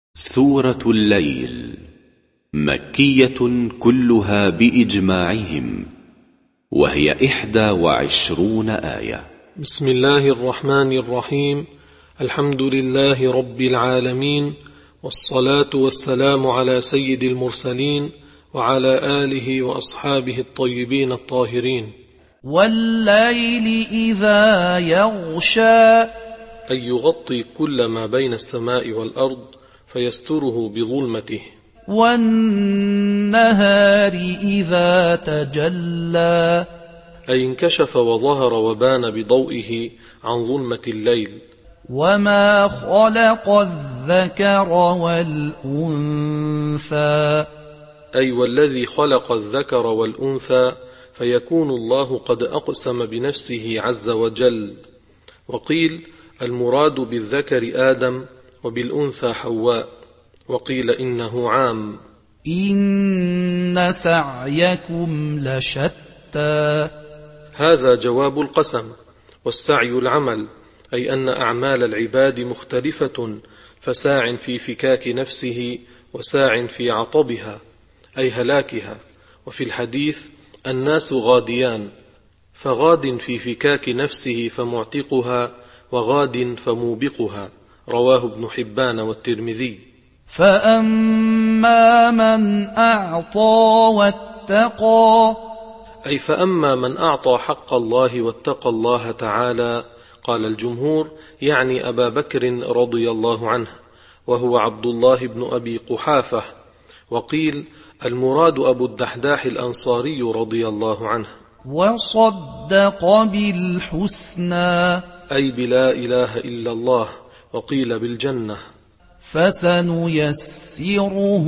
سورة الليل مكية كلها بإجماعهم، وهي 21 آية. بسم الله الرحمن الرحيم. الحمد لله رب العالمين، والصلاة والسلام على سيد المرسلين وعلى آله وأصحابه الطيبين الطاهرين. والليل إذا يغشى، أي يغطي كل ما بين السماء والأرض فيستره بظلمته. والنهار إذا تجلى، أي انكشف وظهر وبان بضوئه عن ظلمة الليل. وما خلق الذكر والأنثى، أي والذي خلق الذكر والأنثى، فيكون الله قد أقسم بنفسه عز وجل. وقيل المراد بالذكر آدم وبالأنثى حواء، وقيل إنه عام. إن سعيكم لشتى، هذا جواب القسم، والسعي العمل، أي أن أعمال العباد مختلفة، فساع في فكاك نفسه وساع في عطبها أي هلاكها. وفي الحديث الناس غاديان، فغاد في فكاك نفسه فمعتقها، وغاد فموبقها، رواه ابن حبان والترمذي. فأما من أعطى واتقى، أي فأما من أعطى حق الله واتقى الله تعالى، قال الجمهور يعني أبا بكر رضي الله عنه، وهو عبد الله بن أبي قحافة. وقيل المراد أبو الدحداح الأنصاري رضي الله عنه. وصدق بالحسنى، أي بلا إله إلا الله، وقيل بالجنة. فسنيسره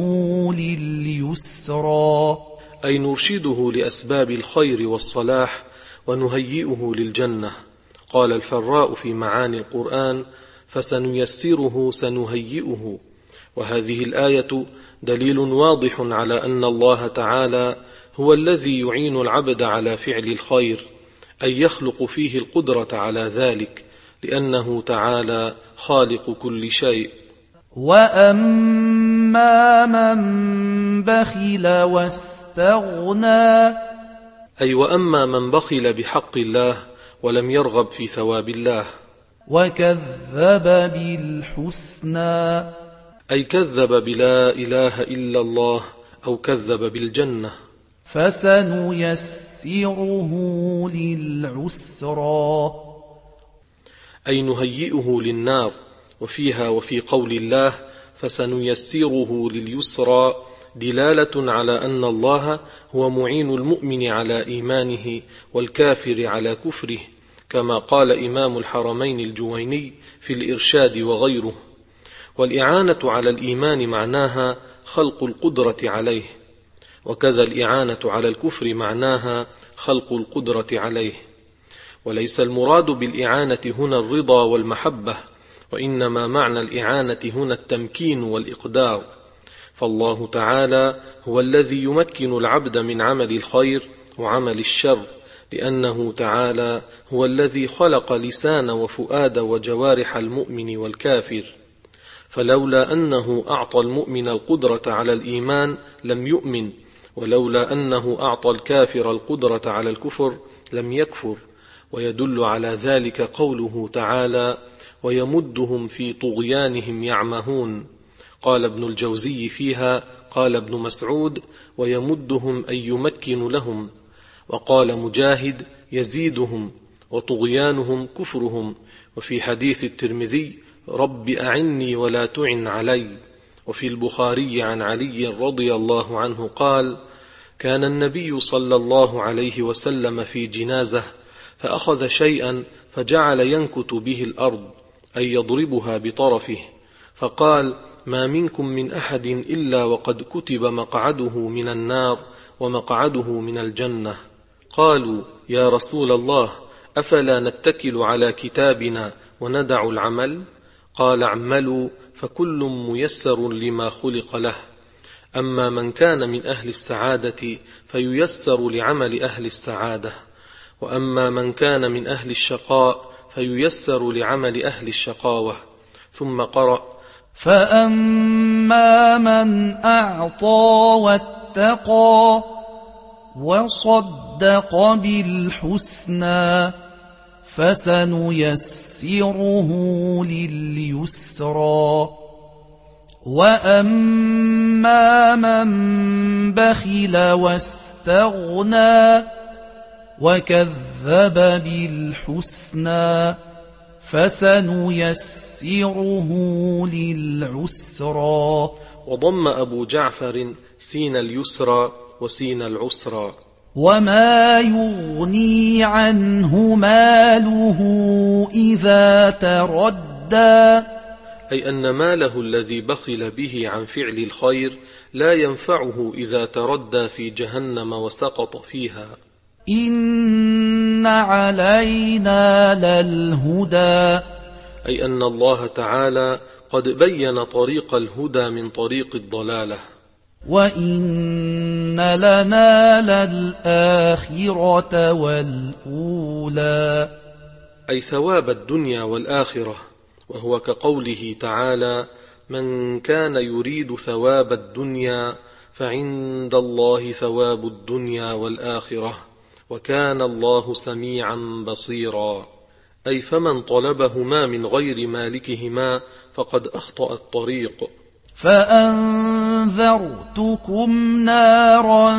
لليسرى، أي نرشده لأسباب الخير والصلاح ونهيئه للجنة. قال الفراء في معاني القرآن فسنيسره سنهيئه. وهذه الآية دليل واضح على أن الله تعالى هو الذي يعين العبد على فعل الخير، أي يخلق فيه القدرة على ذلك، لأنه تعالى خالق كل شيء. وأما من بخل واستغنى، أي وأما من بخل بحق الله ولم يرغب في ثواب الله. وكذب بالحسنى، أي كذب بلا إله إلا الله، أو كذب بالجنة. فسنيسره للعسرى، أي نهيئه للنار. وفيها وفي قول الله فسنيسره لليسرى دلالة على أن الله هو معين المؤمن على إيمانه والكافر على كفره، كما قال إمام الحرمين الجويني في الإرشاد وغيره. والإعانة على الإيمان معناها خلق القدرة عليه، وكذا الإعانة على الكفر معناها خلق القدرة عليه. وليس المراد بالإعانة هنا الرضا والمحبة، وإنما معنى الإعانة هنا التمكين والإقدار. فالله تعالى هو الذي يمكن العبد من عمل الخير وعمل الشر، لأنه تعالى هو الذي خلق لسان وفؤاد وجوارح المؤمن والكافر. فلولا أنه أعطى المؤمن القدرة على الإيمان لم يؤمن، ولولا أنه أعطى الكافر القدرة على الكفر لم يكفر. ويدل على ذلك قوله تعالى ويمدهم في طغيانهم يعمهون. قال ابن الجوزي فيها قال ابن مسعود ويمدهم أي يمكن لهم. وقال مجاهد يزيدهم، وطغيانهم كفرهم. وفي حديث الترمذي رب أعني ولا تعن علي. وفي البخاري عن علي رضي الله عنه قال كان النبي صلى الله عليه وسلم في جنازة، فأخذ شيئا فجعل ينكت به الأرض، أي يضربها بطرفه، فقال ما منكم من أحد إلا وقد كتب مقعده من النار ومقعده من الجنة. قالوا يا رسول الله أفلا نتكل على كتابنا وندع العمل؟ قال اعملوا فكل ميسر لما خلق له. أما من كان من أهل السعادة فييسر لعمل أهل السعادة، وأما من كان من أهل وأما من أعطى واتقى وصدق بالحسنى فسنيسره لليسرى وأما من بخل واستغنى وكذب بالحسنى فسنيسره للعسرى. وضم أبو جعفر سين اليسرى وسين العسرى. وما يغني عنه ماله إذا تردى أي أن ماله الذي بخل به عن فعل الخير لا ينفعه إذا تردى في جهنم وسقط فيها. إن علينا للهدى أي أن الله تعالى قد بين طريق الهدى من طريق الضلالة. وإن لنا للآخرة والأولى أي ثواب الدنيا والآخرة، وهو كقوله تعالى: من كان يريد ثواب الدنيا فعند الله ثواب الدنيا والآخرة وكان الله سميعا بصيرا. أي فمن طلبهما من غير مالكهما فقد أخطأ الطريق. فأنذرتكم نارا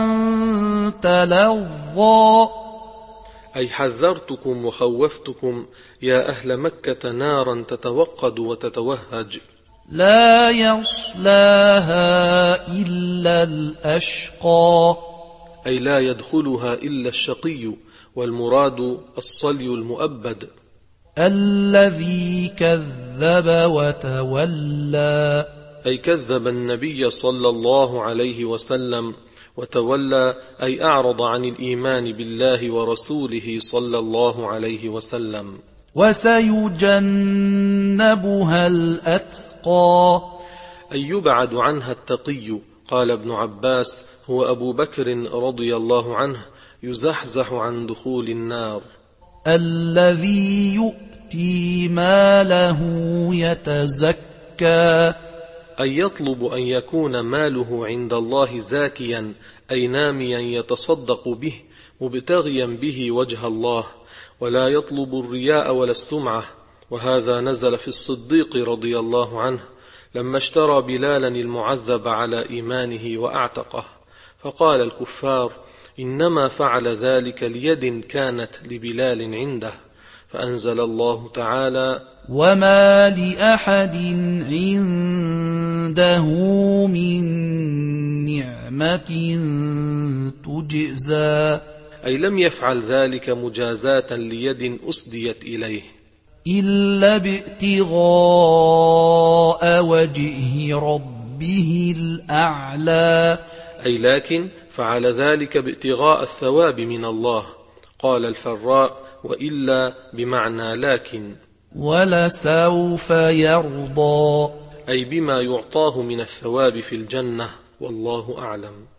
تلظى أي حذرتكم وخوفتكم يا أهل مكة نارا تتوقد وتتوهج لا يصلاها إلا الأشقى أي لا يدخلها إلا الشقي، والمراد الصلي المؤبد الذي كذب وتولى أي كذب النبي صلى الله عليه وسلم، وتولى أي أعرض عن الإيمان بالله ورسوله صلى الله عليه وسلم. وسيجنبها الأتقى أي يبعد عنها التقي. قال ابن عباس: هو أبو بكر رضي الله عنه يزحزح عن دخول النار. الذي يؤتي ماله يتزكى أي يطلب أن يكون ماله عند الله زاكيا، أي ناميا يتصدق به مبتغيا به وجه الله، ولا يطلب الرياء ولا السمعة. وهذا نزل في الصديق رضي الله عنه لما اشترى بلالا المعذب على إيمانه وأعتقه، فقال الكفار: إنما فعل ذلك ليد كانت لبلال عنده، فأنزل الله تعالى: وما لأحد عنده من نعمة تجزى أي لم يفعل ذلك مجازاة ليد أسديت إليه إلا بابتغاء وجه ربه الأعلى أي لكن فعل ذلك بابتغاء الثواب من الله. قال الفراء: وإلا بمعنى لكن. ولسوف يرضى أي بما يعطاه من الثواب في الجنة، والله أعلم.